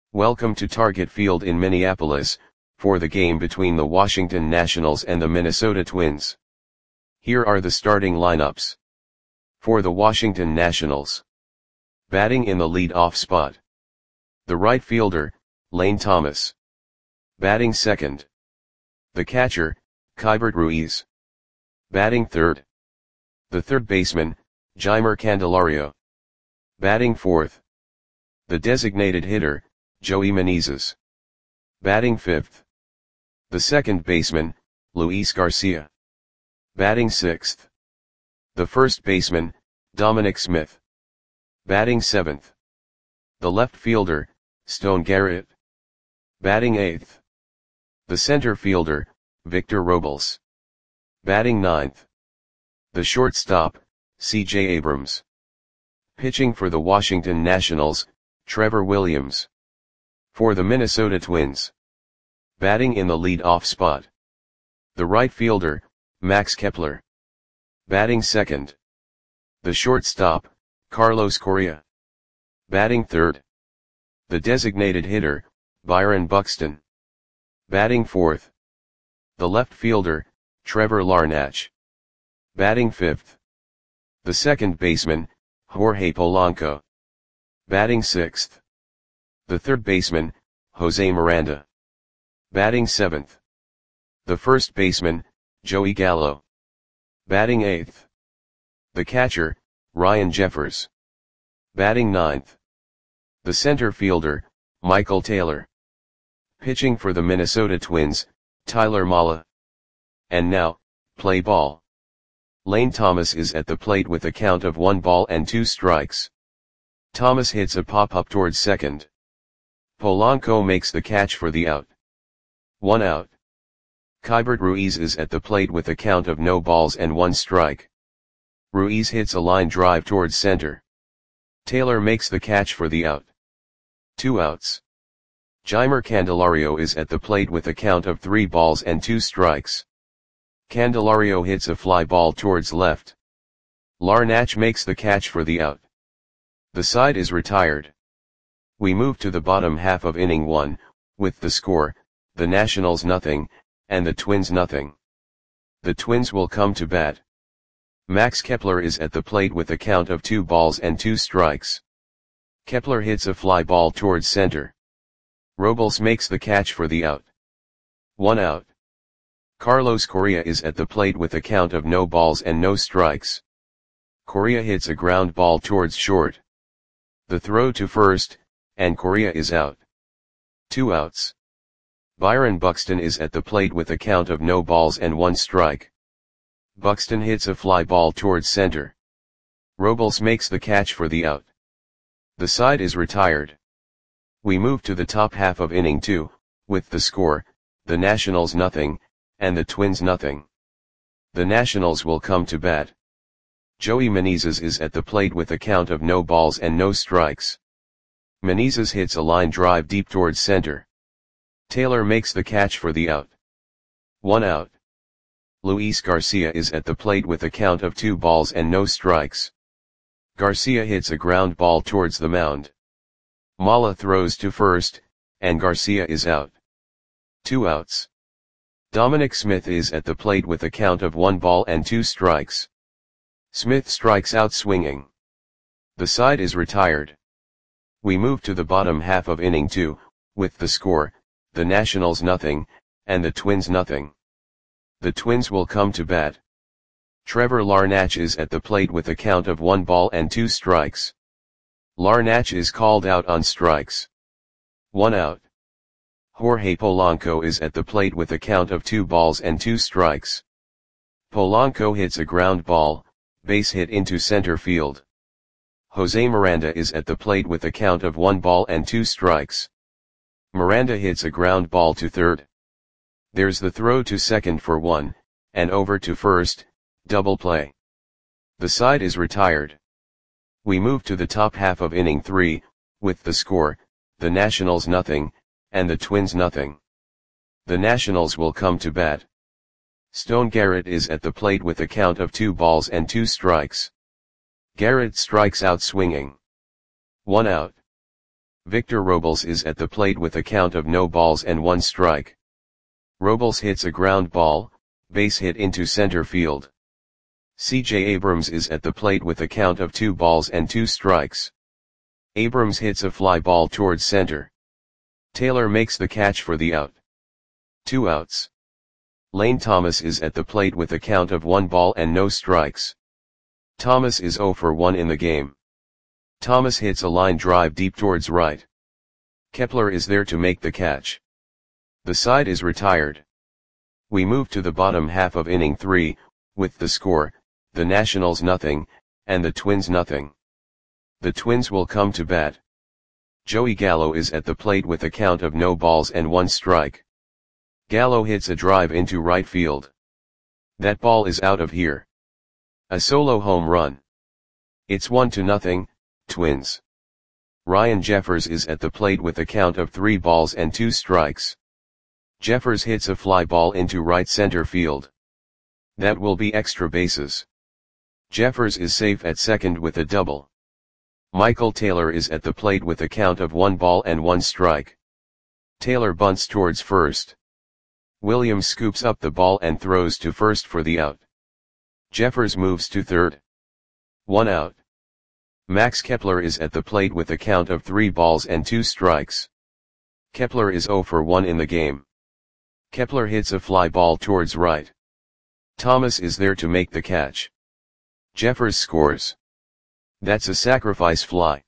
Welcome to Target Field in Minneapolis, for the game between the Washington Nationals and the Minnesota Twins. Here are the starting lineups. For the Washington Nationals. Batting in the lead-off spot. The right fielder, Lane Thomas. Batting second. The catcher, Keibert Ruiz. Batting third. The third baseman, Jeimer Candelario. Batting fourth. The designated hitter, Joey Meneses. Batting fifth. The second baseman, Luis Garcia. Batting sixth. The first baseman, Dominic Smith. Batting seventh. The left fielder, Stone Garrett. Batting eighth. The center fielder, Victor Robles. Batting ninth. The shortstop, C.J. Abrams. Pitching for the Washington Nationals, Trevor Williams. For the Minnesota Twins. Batting in the lead-off spot. The right fielder, Max Kepler. Batting second. The shortstop, Carlos Correa. Batting third. The designated hitter, Byron Buxton. Batting fourth. The left fielder, Trevor Larnach. Batting fifth. The second baseman, Jorge Polanco. Batting sixth. The third baseman, Jose Miranda. Batting seventh. The first baseman, Joey Gallo. Batting eighth. The catcher, Ryan Jeffers. Batting ninth. The center fielder, Michael Taylor. Pitching for the Minnesota Twins, Tyler Mahle. And now, play ball. Lane Thomas is at the plate with a count of 1 ball and 2 strikes. Thomas hits a pop-up towards second. Polanco makes the catch for the out. 1 out. Keibert Ruiz is at the plate with a count of no balls and 1 strike. Ruiz hits a line drive towards center. Taylor makes the catch for the out. 2 outs. Jeimer Candelario is at the plate with a count of 3 balls and 2 strikes. Candelario hits a fly ball towards left. Larnach makes the catch for the out. The side is retired. We move to the bottom half of inning 1, with the score, the Nationals nothing, and the Twins nothing. The Twins will come to bat. Max Kepler is at the plate with a count of 2 balls and 2 strikes. Kepler hits a fly ball towards center. Robles makes the catch for the out. 1 out. Carlos Correa is at the plate with a count of no balls and no strikes. Correa hits a ground ball towards short. The throw to first, and Correa is out. 2 outs. Byron Buxton is at the plate with a count of no balls and 1 strike. Buxton hits a fly ball towards center. Robles makes the catch for the out. The side is retired. We move to the top half of inning 2, with the score, the Nationals nothing, and the Twins nothing. The Nationals will come to bat. Joey Meneses is at the plate with a count of no balls and no strikes. Meneses hits a line drive deep towards center. Taylor makes the catch for the out. 1 out. Luis Garcia is at the plate with a count of 2 balls and no strikes. Garcia hits a ground ball towards the mound. Mahle throws to first, and Garcia is out. 2 outs. Dominic Smith is at the plate with a count of 1 ball and 2 strikes. Smith strikes out swinging. The side is retired. We move to the bottom half of inning 2, with the score, the Nationals nothing, and the Twins nothing. The Twins will come to bat. Trevor Larnach is at the plate with a count of 1 ball and 2 strikes. Larnach is called out on strikes. 1 out. Jorge Polanco is at the plate with a count of 2 balls and 2 strikes. Polanco hits a ground ball, base hit into center field. Jose Miranda is at the plate with a count of 1 ball and 2 strikes. Miranda hits a ground ball to third. There's the throw to second for 1, and over to first, double play. The side is retired. We move to the top half of inning 3, with the score, the Nationals nothing, and the Twins nothing. The Nationals will come to bat. Stone Garrett is at the plate with a count of 2 balls and 2 strikes. Garrett strikes out swinging. 1 out. Victor Robles is at the plate with a count of no balls and 1 strike. Robles hits a ground ball, base hit into center field. C.J. Abrams is at the plate with a count of 2 balls and 2 strikes. Abrams hits a fly ball towards center. Taylor makes the catch for the out. 2 outs. Lane Thomas is at the plate with a count of 1 ball and no strikes. Thomas is 0 for 1 in the game. Thomas hits a line drive deep towards right. Kepler is there to make the catch. The side is retired. We move to the bottom half of inning 3, with the score, the Nationals nothing, and the Twins nothing. The Twins will come to bat. Joey Gallo is at the plate with a count of no balls and 1 strike. Gallo hits a drive into right field. That ball is out of here. A solo home run. It's 1-0, Twins. Ryan Jeffers is at the plate with a count of 3 balls and 2 strikes. Jeffers hits a fly ball into right center field. That will be extra bases. Jeffers is safe at second with a double. Michael Taylor is at the plate with a count of 1 ball and 1 strike. Taylor bunts towards first. Williams scoops up the ball and throws to first for the out. Jeffers moves to third. 1 out. Max Kepler is at the plate with a count of 3 balls and 2 strikes. Kepler is 0 for 1 in the game. Kepler hits a fly ball towards right. Thomas is there to make the catch. Jeffers scores. That's a sacrifice fly.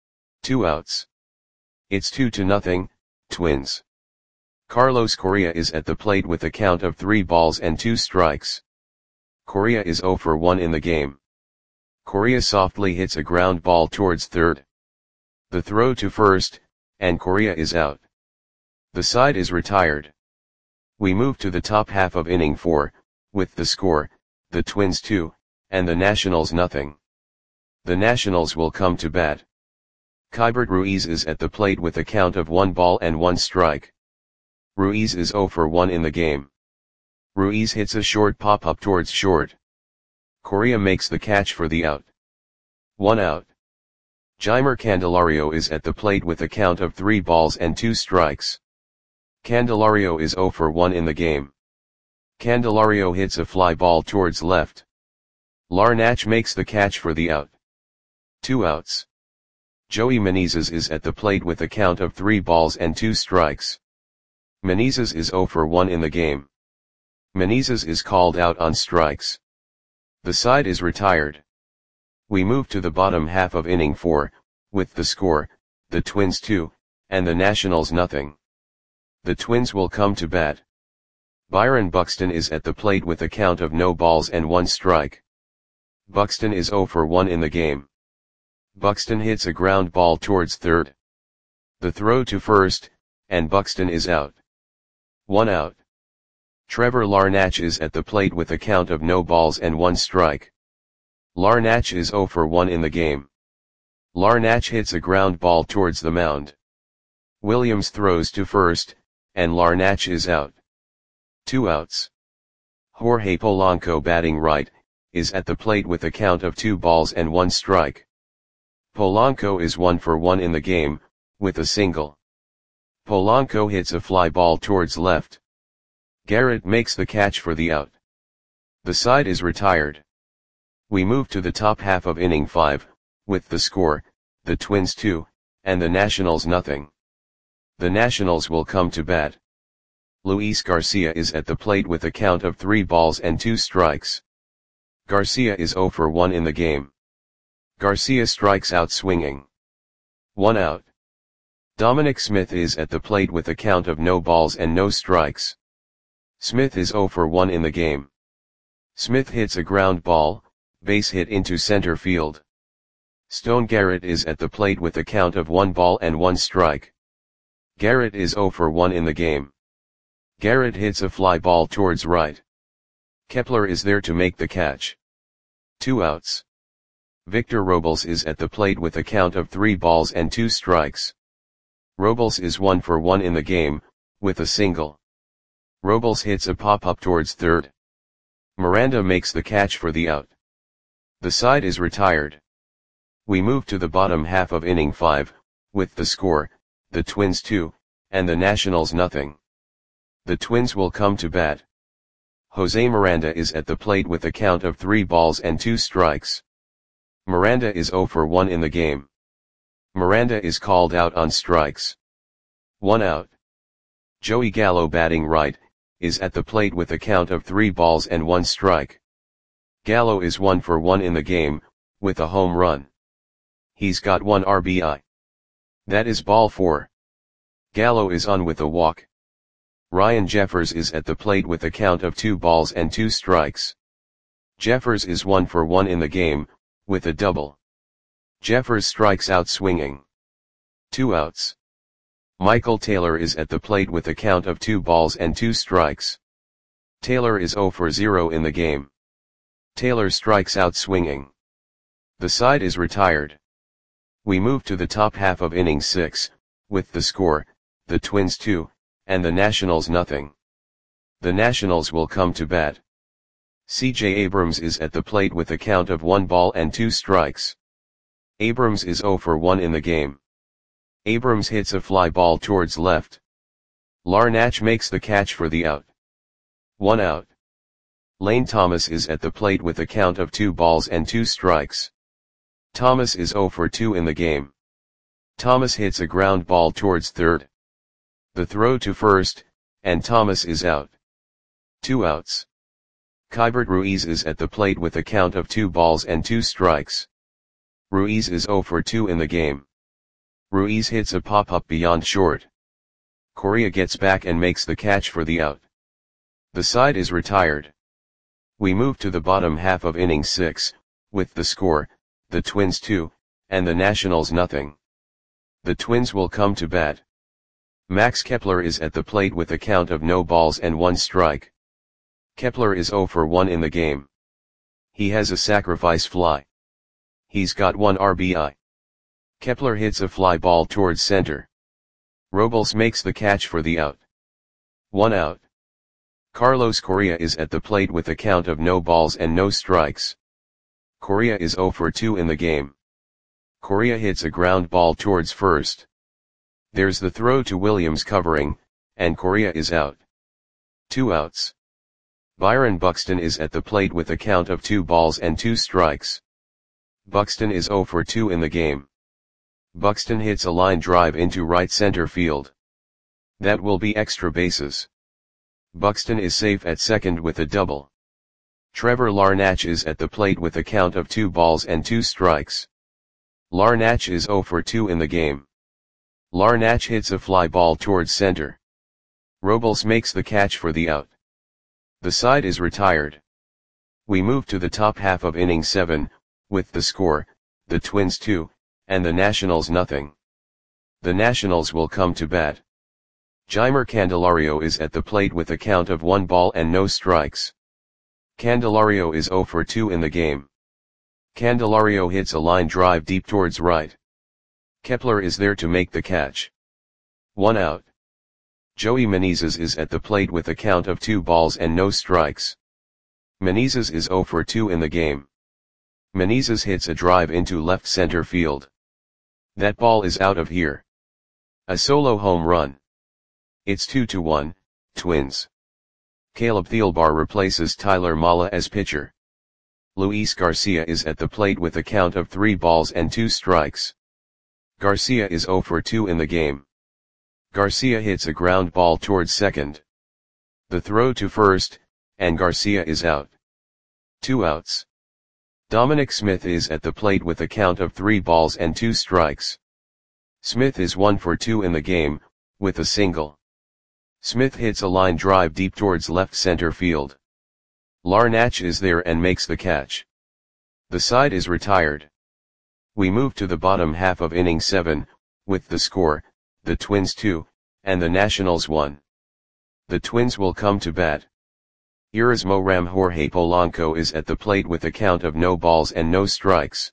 2 outs. It's 2-0, Twins. Carlos Correa is at the plate with a count of 3 balls and 2 strikes. Correa is 0 for 1 in the game. Correa softly hits a ground ball towards third. The throw to first, and Correa is out. The side is retired. We move to the top half of inning 4, with the score, the Twins 2, and the Nationals nothing. The Nationals will come to bat. Keibert Ruiz is at the plate with a count of 1 ball and 1 strike. Ruiz is 0 for 1 in the game. Ruiz hits a short pop-up towards short. Correa makes the catch for the out. 1 out. Jeimer Candelario is at the plate with a count of 3 balls and 2 strikes. Candelario is 0 for 1 in the game. Candelario hits a fly ball towards left. Larnach makes the catch for the out. 2 outs. Joey Menezes is at the plate with a count of 3 balls and 2 strikes. Menezes is 0 for 1 in the game. Menezes is called out on strikes. The side is retired. We move to the bottom half of inning 4, with the score, the Twins 2, and the Nationals nothing. The Twins will come to bat. Byron Buxton is at the plate with a count of no balls and 1 strike. Buxton is 0 for 1 in the game. Buxton hits a ground ball towards third. The throw to first, and Buxton is out. 1 out. Trevor Larnach is at the plate with a count of no balls and 1 strike. Larnach is 0 for 1 in the game. Larnach hits a ground ball towards the mound. Williams throws to first, and Larnach is out. 2 outs. Jorge Polanco batting right, is at the plate with a count of 2 balls and 1 strike. Polanco is 1 for 1 in the game, with a single. Polanco hits a fly ball towards left. Garrett makes the catch for the out. The side is retired. We move to the top half of inning 5, with the score, the Twins 2, and the Nationals nothing. The Nationals will come to bat. Luis Garcia is at the plate with a count of 3 balls and 2 strikes. Garcia is 0 for 1 in the game. Garcia strikes out swinging. 1 out. Dominic Smith is at the plate with a count of no balls and no strikes. Smith is 0 for 1 in the game. Smith hits a ground ball, base hit into center field. Stone Garrett is at the plate with a count of 1 ball and 1 strike. Garrett is 0 for 1 in the game. Garrett hits a fly ball towards right. Kepler is there to make the catch. 2 outs. Victor Robles is at the plate with a count of 3 balls and 2 strikes. Robles is 1 for 1 in the game, with a single. Robles hits a pop-up towards third. Miranda makes the catch for the out. The side is retired. We move to the bottom half of inning 5, with the score, the Twins 2, and the Nationals nothing. The Twins will come to bat. Jose Miranda is at the plate with a count of 3 balls and 2 strikes. Miranda is 0 for 1 in the game. Miranda is called out on strikes. 1 out. Joey Gallo, batting right, is at the plate with a count of 3 balls and 1 strike. Gallo is 1 for 1 in the game, with a home run. He's got 1 RBI. That is ball 4. Gallo is on with a walk. Ryan Jeffers is at the plate with a count of 2 balls and 2 strikes. Jeffers is 1 for 1 in the game, with a double. Jeffers strikes out swinging. 2 outs. Michael Taylor is at the plate with a count of 2 balls and 2 strikes. Taylor is 0 for 0 in the game. Taylor strikes out swinging. The side is retired. We move to the top half of inning 6, with the score, the Twins 2, and the Nationals nothing. The Nationals will come to bat. C.J. Abrams is at the plate with a count of 1 ball and 2 strikes. Abrams is 0 for 1 in the game. Abrams hits a fly ball towards left. Larnach makes the catch for the out. 1 out. Lane Thomas is at the plate with a count of 2 balls and 2 strikes. Thomas is 0 for 2 in the game. Thomas hits a ground ball towards third. The throw to first, and Thomas is out. 2 outs. Keibert Ruiz is at the plate with a count of 2 balls and 2 strikes. Ruiz is 0 for 2 in the game. Ruiz hits a pop-up beyond short. Correa gets back and makes the catch for the out. The side is retired. We move to the bottom half of inning 6, with the score, the Twins 2, and the Nationals nothing. The Twins will come to bat. Max Kepler is at the plate with a count of no balls and 1 strike. Kepler is 0 for 1 in the game. He has a sacrifice fly. He's got 1 RBI. Kepler hits a fly ball towards center. Robles makes the catch for the out. 1 out. Carlos Correa is at the plate with a count of no balls and no strikes. Correa is 0 for 2 in the game. Correa hits a ground ball towards first. There's the throw to Williams covering, and Correa is out. 2 outs. Byron Buxton is at the plate with a count of 2 balls and 2 strikes. Buxton is 0 for 2 in the game. Buxton hits a line drive into right center field. That will be extra bases. Buxton is safe at second with a double. Trevor Larnach is at the plate with a count of 2 balls and 2 strikes. Larnach is 0 for 2 in the game. Larnach hits a fly ball towards center. Robles makes the catch for the out. The side is retired. We move to the top half of inning 7, with the score, the Twins 2, and the Nationals nothing. The Nationals will come to bat. Jeimer Candelario is at the plate with a count of 1 ball and no strikes. Candelario is 0 for 2 in the game. Candelario hits a line drive deep towards right. Kepler is there to make the catch. 1 out. Joey Menezes is at the plate with a count of 2 balls and no strikes. Menezes is 0 for 2 in the game. Menezes hits a drive into left center field. That ball is out of here. A solo home run. It's 2-1, Twins. Caleb Thielbar replaces Tyler Mala as pitcher. Luis Garcia is at the plate with a count of 3 balls and 2 strikes. Garcia is 0 for 2 in the game. Garcia hits a ground ball towards second. The throw to first, and Garcia is out. 2 outs. Dominic Smith is at the plate with a count of 3 balls and 2 strikes. Smith is 1 for 2 in the game, with a single. Smith hits a line drive deep towards left center field. Larnach is there and makes the catch. The side is retired. We move to the bottom half of inning 7, with the score, the Twins 2, and the Nationals 1. The Twins will come to bat. Erasmo Ram Jorge Polanco is at the plate with a count of no balls and no strikes.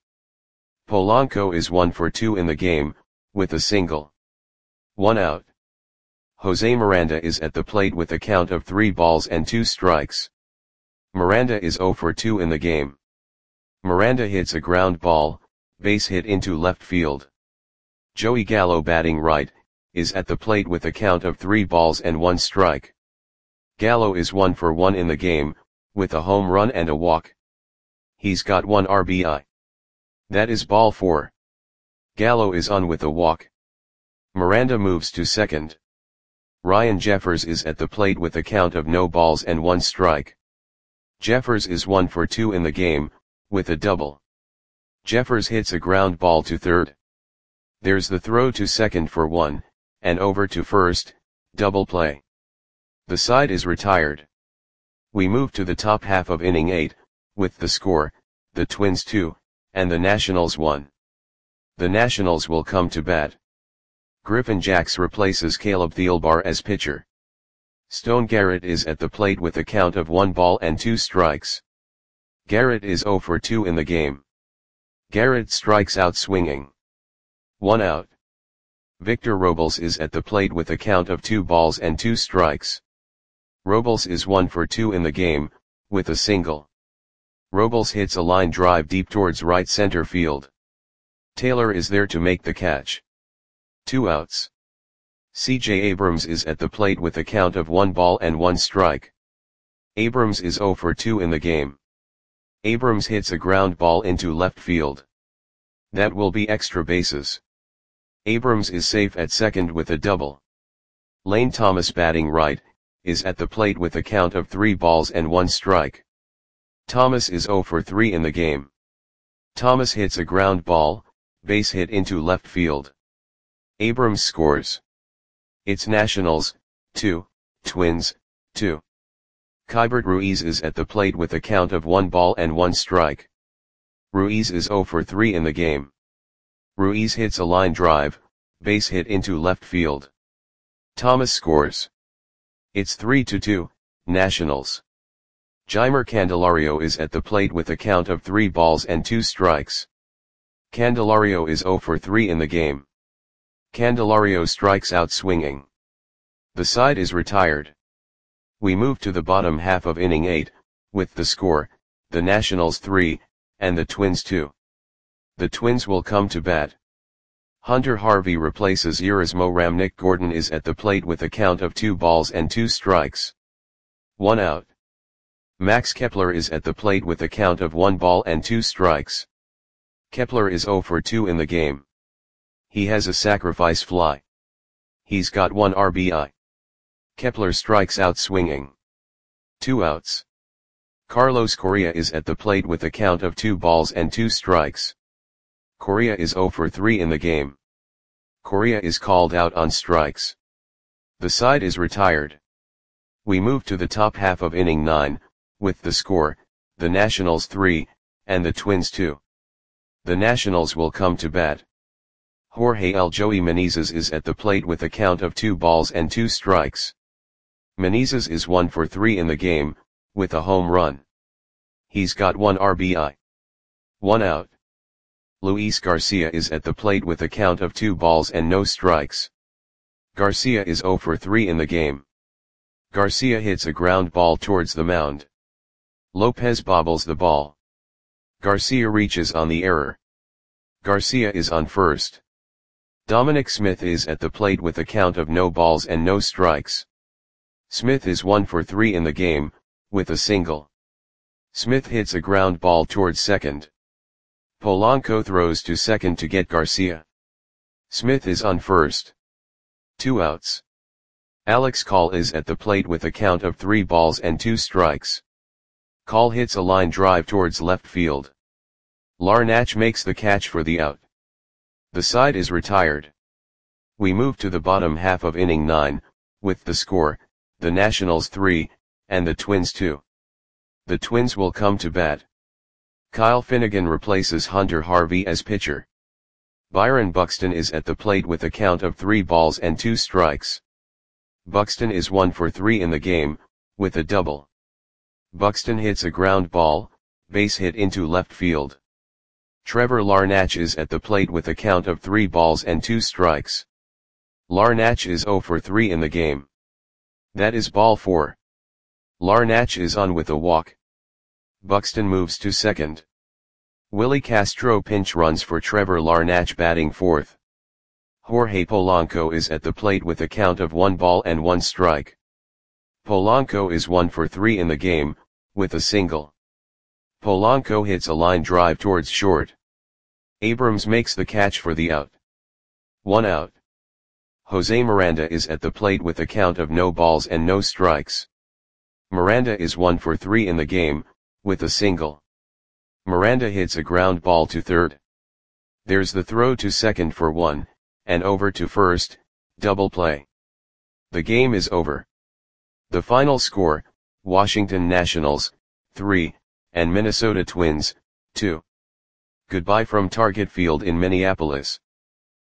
Polanco is 1 for 2 in the game, with a single. 1 out. Jose Miranda is at the plate with a count of 3 balls and 2 strikes. Miranda is 0 for 2 in the game. Miranda hits a ground ball, base hit into left field. Joey Gallo batting right, is at the plate with a count of 3 balls and 1 strike. Gallo is 1 for 1 in the game, with a home run and a walk. He's got 1 RBI. That is ball 4. Gallo is on with a walk. Miranda moves to second. Ryan Jeffers is at the plate with a count of no balls and 1 strike. Jeffers is 1 for 2 in the game, with a double. Jeffers hits a ground ball to third. There's the throw to second for 1, and over to first, double play. The side is retired. We move to the top half of inning 8, with the score, the Twins 2, and the Nationals 1. The Nationals will come to bat. Griffin Jax replaces Caleb Thielbar as pitcher. Stone Garrett is at the plate with a count of 1 ball and 2 strikes. Garrett is 0 for 2 in the game. Garrett strikes out swinging. 1 out. Victor Robles is at the plate with a count of 2 balls and 2 strikes. Robles is 1 for 2 in the game, with a single. Robles hits a line drive deep towards right center field. Taylor is there to make the catch. 2 outs. C.J. Abrams is at the plate with a count of 1 ball and 1 strike. Abrams is 0 for 2 in the game. Abrams hits a ground ball into left field. That will be extra bases. Abrams is safe at second with a double. Lane Thomas batting right, is at the plate with a count of 3 balls and 1 strike. Thomas is 0 for 3 in the game. Thomas hits a ground ball, base hit into left field. Abrams scores. It's Nationals, 2, Twins, 2. Keibert Ruiz is at the plate with a count of 1 ball and 1 strike. Ruiz is 0 for 3 in the game. Ruiz hits a line drive, base hit into left field. Thomas scores. It's 3-2, Nationals. Jeimer Candelario is at the plate with a count of 3 balls and 2 strikes. Candelario is 0 for 3 in the game. Candelario strikes out swinging. The side is retired. We move to the bottom half of inning 8, with the score, the Nationals 3, and the Twins 2. The Twins will come to bat. Hunter Harvey replaces Erasmo Ramnick. Gordon is at the plate with a count of 2 balls and 2 strikes. 1 out. Max Kepler is at the plate with a count of 1 ball and 2 strikes. Kepler is 0 for 2 in the game. He has a sacrifice fly. He's got 1 RBI. Kepler strikes out swinging. 2 outs. Carlos Correa is at the plate with a count of 2 balls and 2 strikes. Correa is 0 for 3 in the game. Correa is called out on strikes. The side is retired. We move to the top half of inning 9, with the score, the Nationals 3, and the Twins 2. The Nationals will come to bat. Jorge El Joey Menezes is at the plate with a count of 2 balls and 2 strikes. Menezes is 1 for 3 in the game, with a home run. He's got 1 RBI. 1 out. Luis Garcia is at the plate with a count of 2 balls and no strikes. Garcia is 0 for 3 in the game. Garcia hits a ground ball towards the mound. Lopez bobbles the ball. Garcia reaches on the error. Garcia is on first. Dominic Smith is at the plate with a count of no balls and no strikes. Smith is 1 for 3 in the game, with a single. Smith hits a ground ball towards second. Polanco throws to second to get Garcia. Smith is on first. 2 outs. Alex Call is at the plate with a count of 3 balls and 2 strikes. Call hits a line drive towards left field. Larnach makes the catch for the out. The side is retired. We move to the bottom half of inning 9, with the score, the Nationals 3, and the Twins 2. The Twins will come to bat. Kyle Finnegan replaces Hunter Harvey as pitcher. Byron Buxton is at the plate with a count of 3 balls and 2 strikes. Buxton is 1 for 3 in the game, with a double. Buxton hits a ground ball, base hit into left field. Trevor Larnach is at the plate with a count of 3 balls and 2 strikes. Larnach is 0 for 3 in the game. That is ball 4. Larnach is on with a walk. Buxton moves to second. Willie Castro pinch runs for Trevor Larnach batting fourth. Jorge Polanco is at the plate with a count of 1 ball and 1 strike. Polanco is 1 for 3 in the game, with a single. Polanco hits a line drive towards short. Abrams makes the catch for the out. 1 out. Jose Miranda is at the plate with a count of no balls and no strikes. Miranda is 1 for 3 in the game, with a single. Miranda hits a ground ball to third. There's the throw to second for 1, and over to first, double play. The game is over. The final score, Washington Nationals, 3, and Minnesota Twins, 2. Goodbye from Target Field in Minneapolis.